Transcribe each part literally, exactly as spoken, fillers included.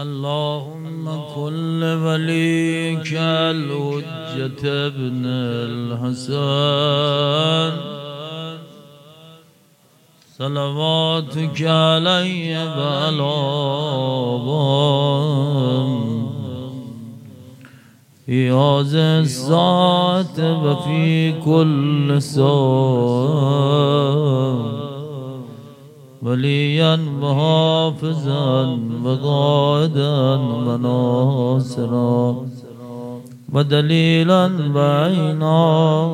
اللهم كل وليك الحجة ابن الحسن صلواتك علي بالآبان في هذا الساعة وفي كل ساعة وليا وحافظا وقائدا وناصرا ودليلا وعينا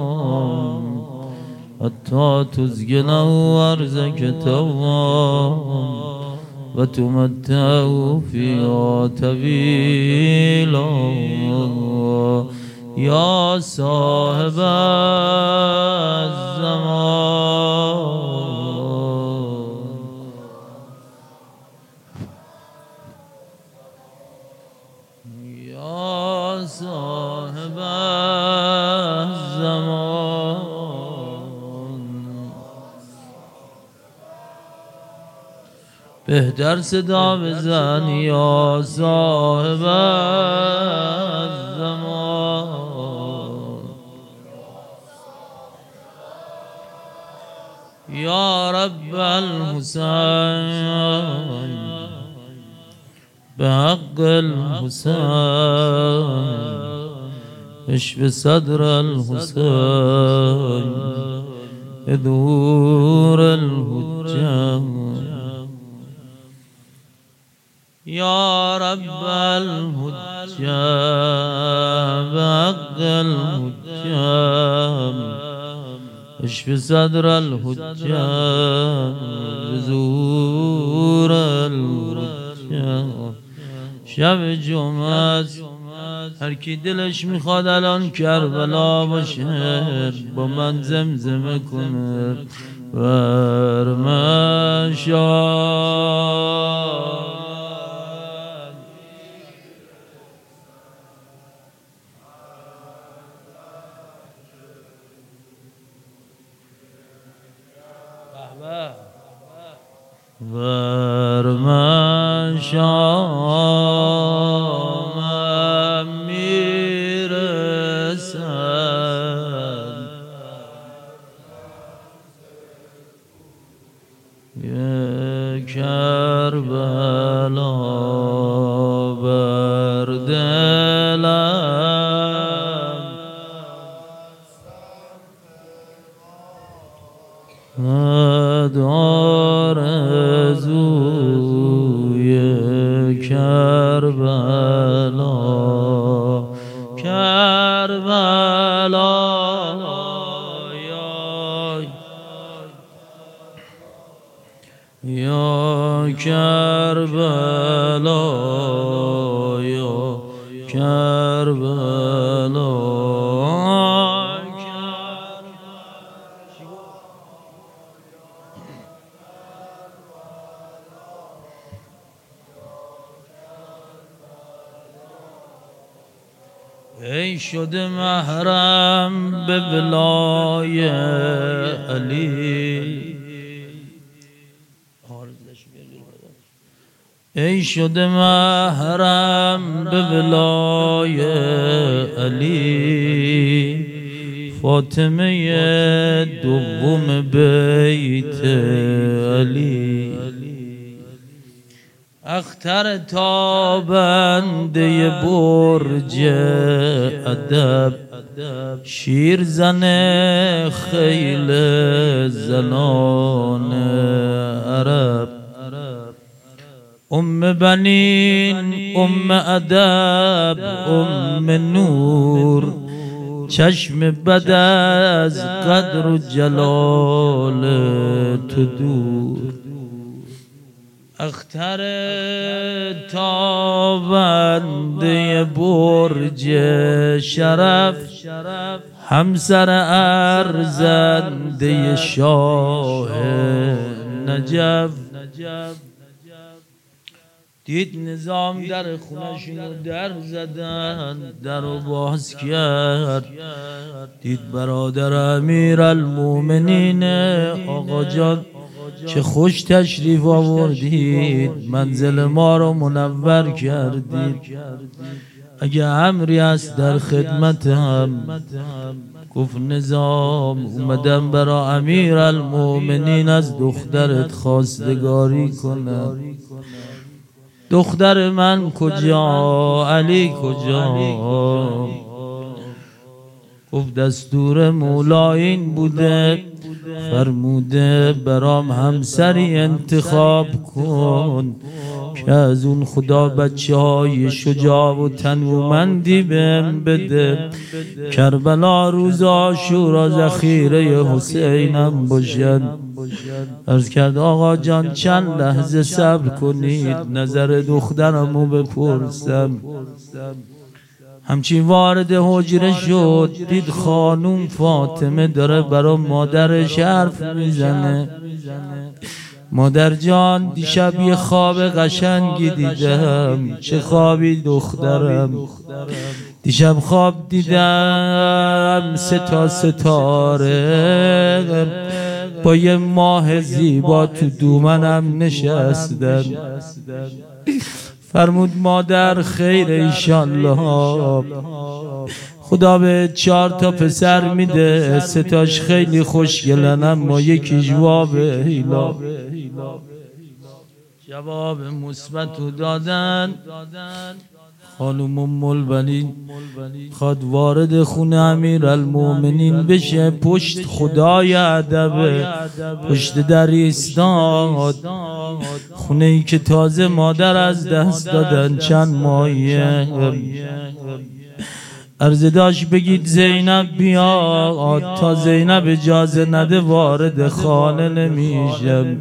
حتى تسجنه أرزك توام وتمتعه فيها طويلا يا صاحب الزمان يا صاحب الزمان بهتر صدا بزن یا صاحب الزمان یا رب الحسین بحق الحسين اشف صدر الحسين ادور الحجة يا رب الحجة بحق الحجة اشف صدر الحجة ادور الحجة شب جمعه هر کی دلش میخواد الان کربلا باشه با من زمزمه کنه برمشان برمشان میرسد یه کربلا بر دلم ادار زوی کربلا کربلا یا کربلا یا کربلا ای شده محرم به ولای علی ای شده محرم به ولای علی فاطمه دوم بیت علی اختر تابنده برج ادب شیر زن خیل زنان عرب ام بنین ام ادب ام نور چشم بد از قدر و جلال تو دور اختر تابنده برج شرف همسر ارزنده شاه نجف دید نظام در خونشونو در زدن در رو باز کرد دید برادر امیر المومنین آقا جان چه خوش تشریف آوردید، منزل ما رو منور کردید. اگه امری است در خدمتم. گفت نظام اومدم برا امیر المؤمنین از دخترت خواستگاری کنم. دختر من کجا؟ علی کجا؟ گفت دستور مولا این بوده، فرموده برام همسری انتخاب کن که از اون خدا بچه های شجاع و تنومندی بهم بده. کربلا روز عاشورا ذخیره حسینم باشد. عرض کرد آقا جان چند لحظه صبر کنید، نظر دخترمو بپرسم. همچین وارد حجره شد، دید خانوم فاطمه داره برا مادرش حرف میزنه. مادر جان دیشب یه خواب قشنگی دیدم. چه خوابی دخترم؟ دیشب خواب دیدم سه تا ستاره با یه ماه زیبا تو دومنم نشستن. فرمود مادر خیر ایشالله، خدا به چهار تا پسر میده، سه تاش خیلی خوشگلن اما یکیش وابه هیلا. جواب مثبتو دادن. خانم ام البنین خواد وارد خونه امیر المؤمنین بشه، پشت خدای ادب پشت در ایستاد. خونه ای که تازه مادر از دست دادن چند ماهیه. عرض داشت بگید زینب بیاد، تا زینب اجازه نده وارد خانه نمیشم.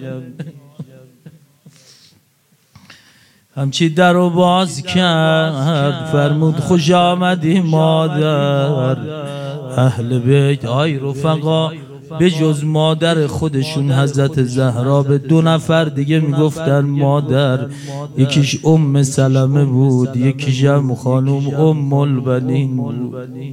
همچی در رو باز کرد، فرمود خوش آمدی مادر. اهل بیت آی رفقا به جز مادر خودشون حضرت زهرا به دو نفر دیگه میگفتن مادر. یکیش ام سلمه بود، یکیش هم خانم ام البنین بود.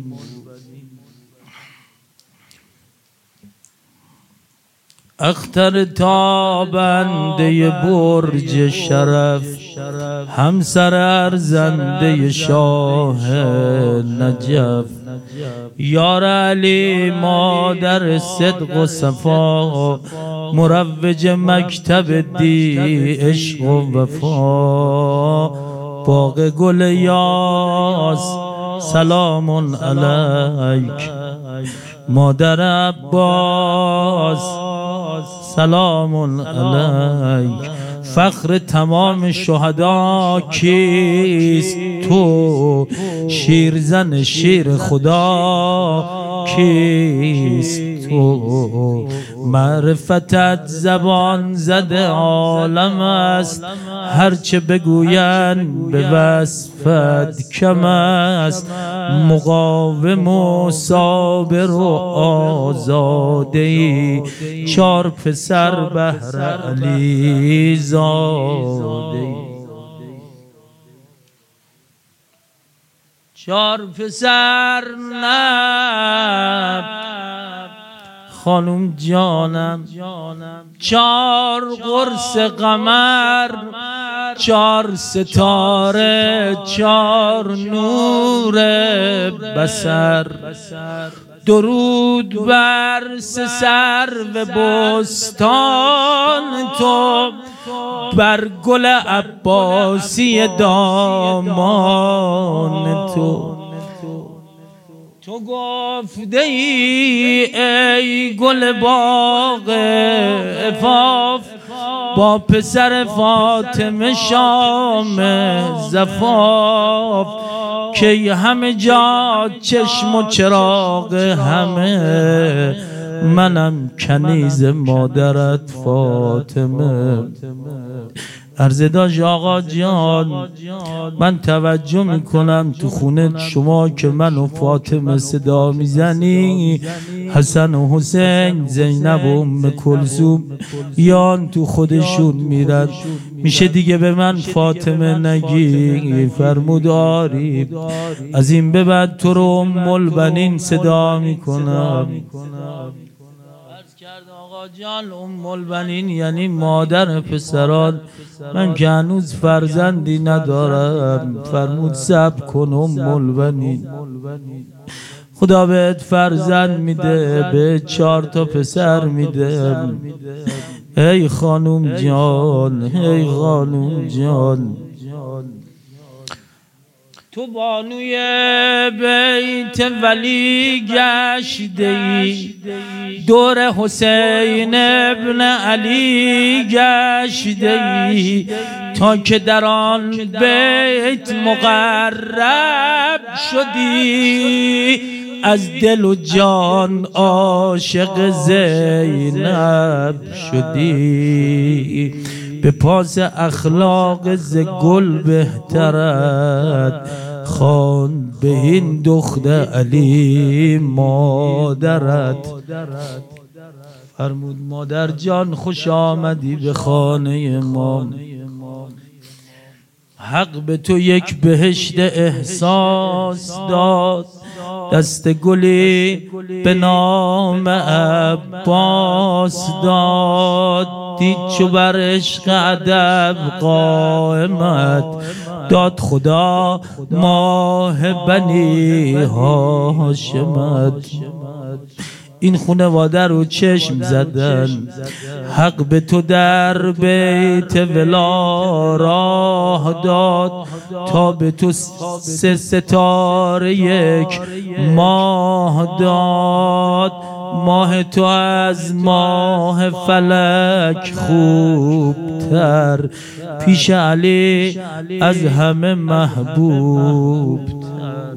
اختر تابنده برج شرف، همسر ارزنده شاه نجف. یار علی مادر صدق و صفا، مروج مکتب دی عشق و وفا. باغ گل یاس سلام علیک، مادر عباس سلام علیک. فخر تمام شهدا کیست؟ تو شیرزن شیر خدا کیست؟ تو معرفتت زبان زده عالم است، هرچه بگوین به وصفت کم است. مقاوم و صابر و آزاده ای، چار پسر بهر علی زاده ای. چار پسر نه خانم جانم، چار قرص قمر، چار ستاره، چار نور بصر. درود بر سه سرو بستان تو، بر گل عباسی دامان تو. تو گفته ای ای گل باغ عفاف، با پسر فاطمه شام زفاف. که همه جا چشم و چراغ همه، منم کنیز مادرت فاطمه. عرض داشت آقا جان من توجه میکنم تو خونه شما که من و فاطمه صدا میزنی، حسن و حسین، زینب و ام کلثوم یان تو خودشون میرن، میشه دیگه به من فاطمه نگی؟ فرمود آری، از این به بعد تو رو ام البنین صدا میکنم. آقا جان ام البنین یعنی مادر پسران، من که هنوز فرزندی ندارم. فرمود صبر کن ام البنین، خدا بهت فرزند میده، به چهار تا پسر میده. ای خانوم جان، ای خانوم جان، تو بانوی بیت ولی گشته ای، دور حسین ابن علی گشته ای، تا که در آن بیت مقرب شدی، از دل و جان عاشق زینب شدی. به پاس اخلاق ز گل بهترت، خان بهین دختر علی مادرت. فرمود مادر جان خوش آمدی به خانه ما، حق به تو یک بهشت احساس داد، دست گلی به نام عباس داد. دید چو بر عشق ادب قائمت، داد خدا ماه بنی هاشمت. این خانواده رو چشم زدن، حق به تو در بیت ولا راه داد، تا به تو سه ستاره یک ماه داد. ماه تو از ماه فلک خوبتر، پیش علی از همه محبوب تر.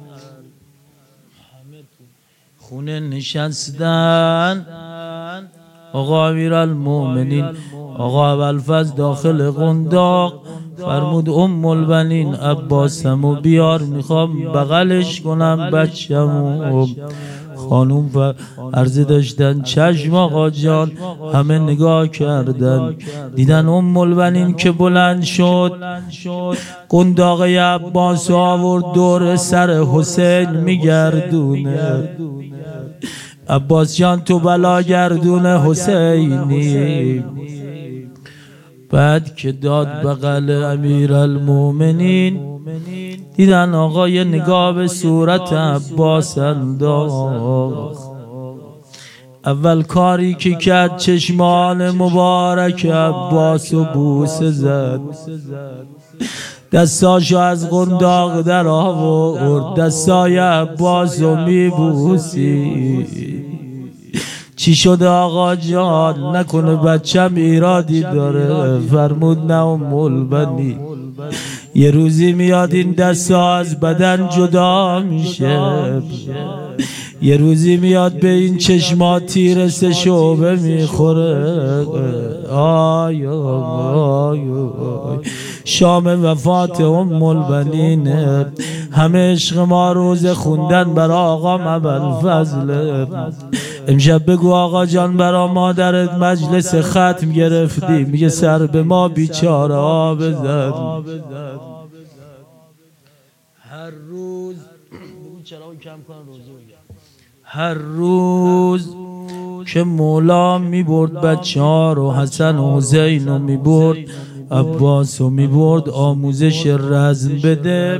خونه نشستن آقا امیرالمومنین، آقا ابوالفضل داخل قنداق. فرمود ام البنین عباسمو بیار، میخوام بغلش کنم بچه‌مو. خانوم و عرضه داشتن چشم آقا جان. همه نگاه کردن، دیدن ام البنین که بلند شد، قنداق عباس آورد دور سر حسین میگردونه. عباس جان تو بلا گردون حسینی. بعد که داد بغل امیرالمومنین، دیدن آقا یه نگاه به صورت عباس انداخت. اول کاری که کرد چشمان مبارک عباس و بوسه زد، دستاشو از قنداق در آورد، دستای عباس رو میبوسی. چی شده آقا جان؟ نکنه بچم ایرادی داره؟ فرمود نه ام البنین، یه روزی میاد این دستا از بدن جدا میشه، یه روزی میاد به این چشما تیر سه شعبه میخوره. آی آی آی شام وفات ام البنین، همه عشق ما روز خوندن برا آقا ابوالفضل. امشب بگو آقا جان برا مادرت مجلس ختم گرفتی، میگه سر به ما بیچاره ها بزن. هر روز هر روز که مولا میبرد بچه ها رو، حسن و حسین رو میبرد، عباس رو میبرد آموزش رزم بده.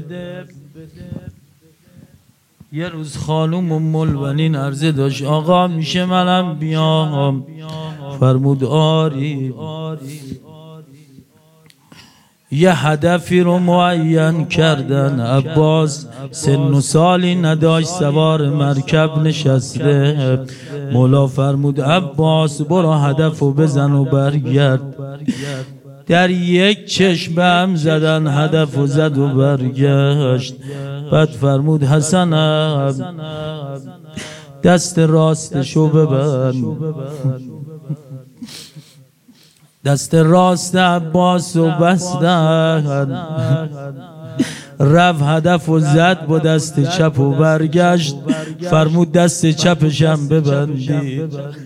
یه روز خانوم ام البنین عرضه داشت آقا میشه منم بیام؟ فرمود آری. یه هدفی رو معین کردن، عباس سن و سالی نداشت، سوار مرکب نشسته. مولا فرمود عباس برو هدف رو بزن و برگرد. در یک چشم هم زدن، هدف و زد و برگشت. بعد فرمود حسنم دست راستشو ببند. دست راست عباس و بستن، رفت هدف و زد با دست چپ و برگشت. فرمود دست چپشم ببندی.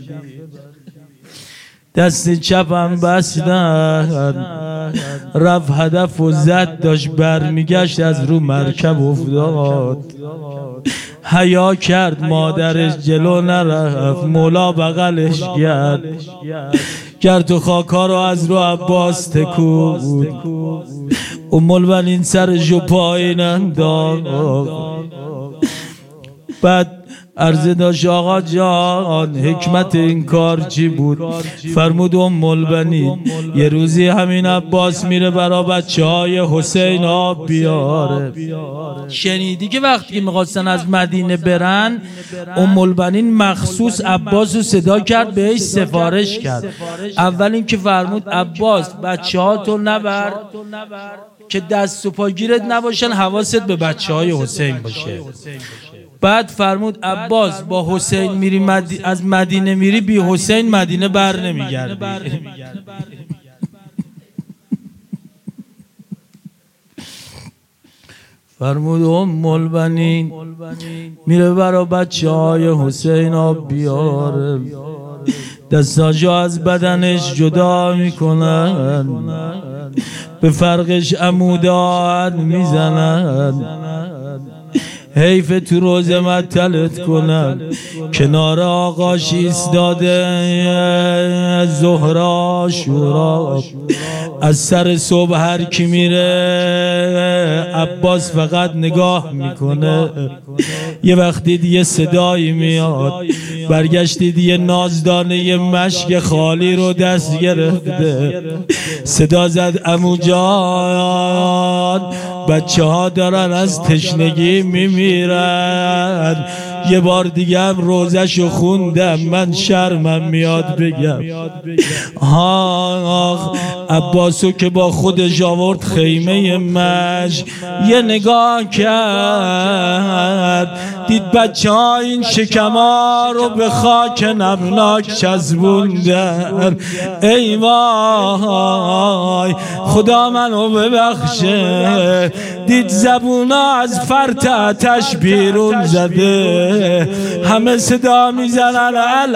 دست چپم بستن، رفت هدف و زد، داشت برمیگشت از رو مرکب افتاد. حیا کرد مادرش جلو نرفت، مولا بغلش کرد کرد تو خاکا رو از رو عباس تکود. ام البنین سرشو پایین انداخت. بعد عرضه داشت آقا جان حکمت این کار چی بود؟ فرمود ام البنین یه روزی همین عباس میره برا بچه های حسین آب بیاره. شنیدی که وقتی که میخواستن از مدینه برن ام البنین مخصوص عباس رو صدا کرد، بهش سفارش کرد. اول این که فرمود عباس بچه ها تو نبر که دست و پاگیرت نباشن، حواست به بچه های حسین باشه. بعد فرمود عباس با حسین میری مدی... از مدینه میری بی حسین مدینه بر نمیگردی. فرمود ام البنین میره برا بچه های حسین آب بیاره، دستاشو از بدنش جدا میکنن، به فرقش عمودات میزنن، حیف تو روز مطلت کنن. کنار آقاش ایستاده زهرا شورا، از سر صبح هر کی میره عباس فقط نگاه میکنه. یه وقت دید یه صدایی میاد، برگشتید یه نازدانه یه مشک خالی رو دست گرفته، صدا زد عمو جان بچه ها دارن از تشنگی میمیرن. یه بار دیگه هم روزشو خوندم، من شرمم میاد بگم. آخ عباسو که با خودش آورد خیمه مشک، یه نگاه کرد دید بچه ها این شکما رو به خاک نمناک چسبوندن. ای وای خدا منو ببخشه. دید زبونا از فرط آتش بیرون زده، همه صدا میزنن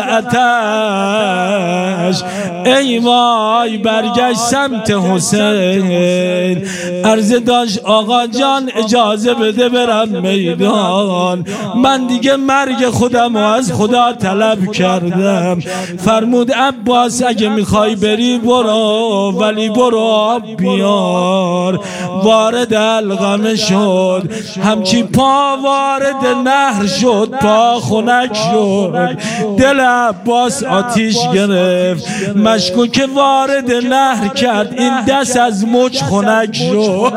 الاتش. ای وای برگشت سمت حسین، عرضه داشت آقا جان اجازه بده برم میدان، من دیگه مرگ خودم و از خدا طلب کردم. فرمود عباس اگه میخوای بری برو، ولی برو آب بیار. وارد القمه شد، همچی پا وارد نهر شد پا خنک شد. دل عباس آتیش گرفت، مشکو که وارد نهر کرد این دست از مچ خنک شد.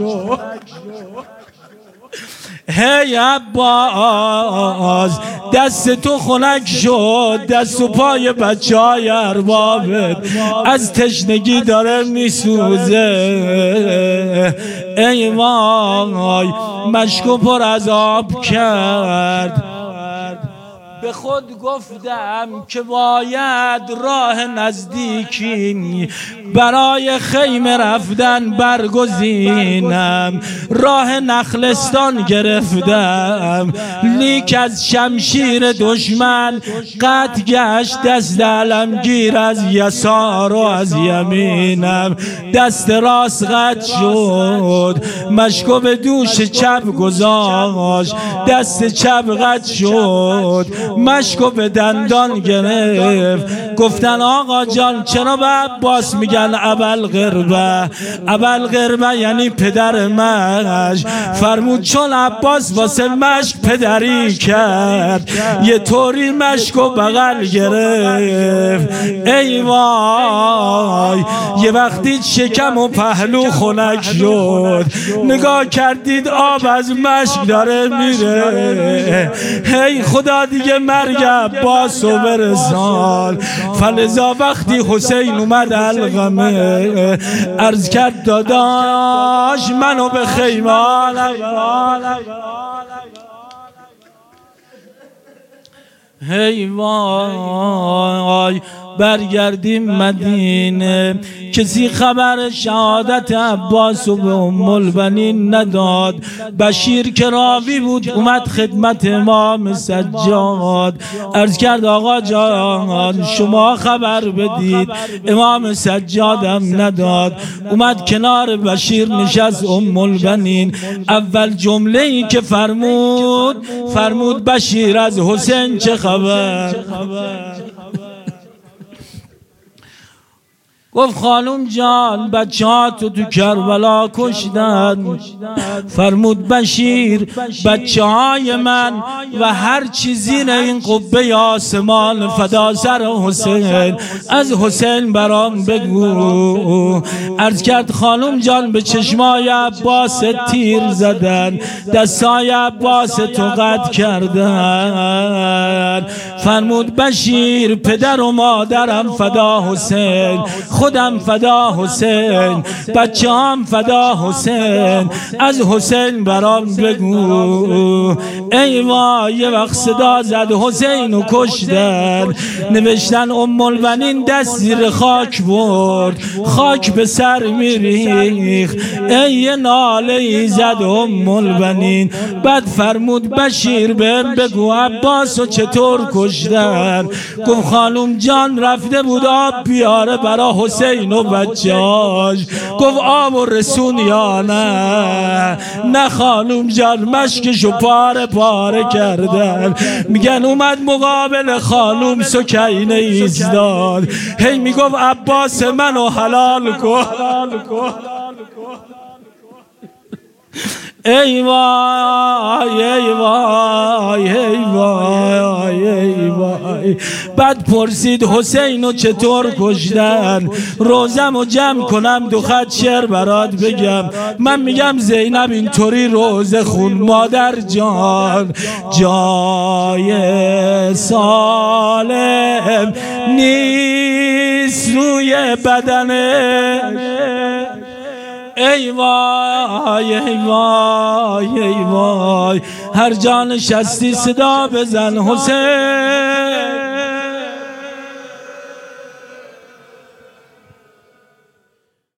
هی عباس دست تو خنک شد، دست و پای بچه های اربابت از تشنگی داره میسوزه. ای وای مشکو پر از آب کرد. به خود گفتم که باید راه نزدیکی برای خیمه رفتن برگزینم. راه نخلستان گرفتم، لیک از شمشیر دشمن قطع گشت دست علمگیر از یسار و از یمینم. دست راست قطع شد، مشکو به دوش چپ گذاشت، دست چپ قطع شد، مشکو به دندان گرفت. گفتن آقا جان چرا به عباس میگن ابوالقربه؟ ابوالقربه یعنی پدر مشک. فرمود چون عباس واسه مشک پدری کرد، یه طوری مشکو بغل گرفت. ای وای یه وقتی شکم و پهلو خنک شد، نگاه کردید آب از مشک داره میره. هی خدا دیگه مرگ عباس و برسان. فلذا وقتی حسین اومد القمه عرض کرد داداش منو به خیمه. هی وای برگردیم مدینه. کسی خبر شهادت عباس و به ام البنین نداد. بشیر که راوی بود اومد خدمت امام سجاد، عرض کرد آقا جان شما خبر بدید. امام سجادم نداد. اومد کنار بشیر نشست. ام البنین اول جمله ای که فرمود فرمود بشیر از حسین چه خبر؟ گفت خانم جان بچه ها تو تو کربلا کشتن. فرمود بشیر بچه های من و هر چیزی این قبه آسمان فدا سر حسین، از حسین برام بگو. عرض کرد خانم جان به چشمای عباس تیر زدن، دستای عباس تو قطع کردن. فرمود بشیر پدر و مادرم فدا حسین، خودم فدا حسین، بچه هم فدا حسین، از حسین برام بگو. ای وای یه وقت صدا زد حسین رو کشتن. نوشتن ام البنین دست زیر خاک برد، خاک به سر میریخ. ای ناله ای زد ام البنین. بعد فرمود بشیر بهم بگو عباس رو چطور کشتن؟ گفت خانم جان رفته بود آب بیاره برا حسین و بچه‌اش. گفت آب و رسون یا نه؟ نه خانم جان مشکشو پاره پاره کردن. میگن اومد مقابل خانم سکینه ایستاد، هی میگفت عباس منو حلال کن. ای وای ای وای ای وای ای وای. بعد پرسید حسینو چطور کشتن؟ روزمو جمع کنم دو خط شعر برات بگم. من میگم زینب اینطوری روزه خون مادر جان جای سالم نیست روی بدنه. ای وای ای وای ای وای. هر جا نشستی صدا بزن حسین.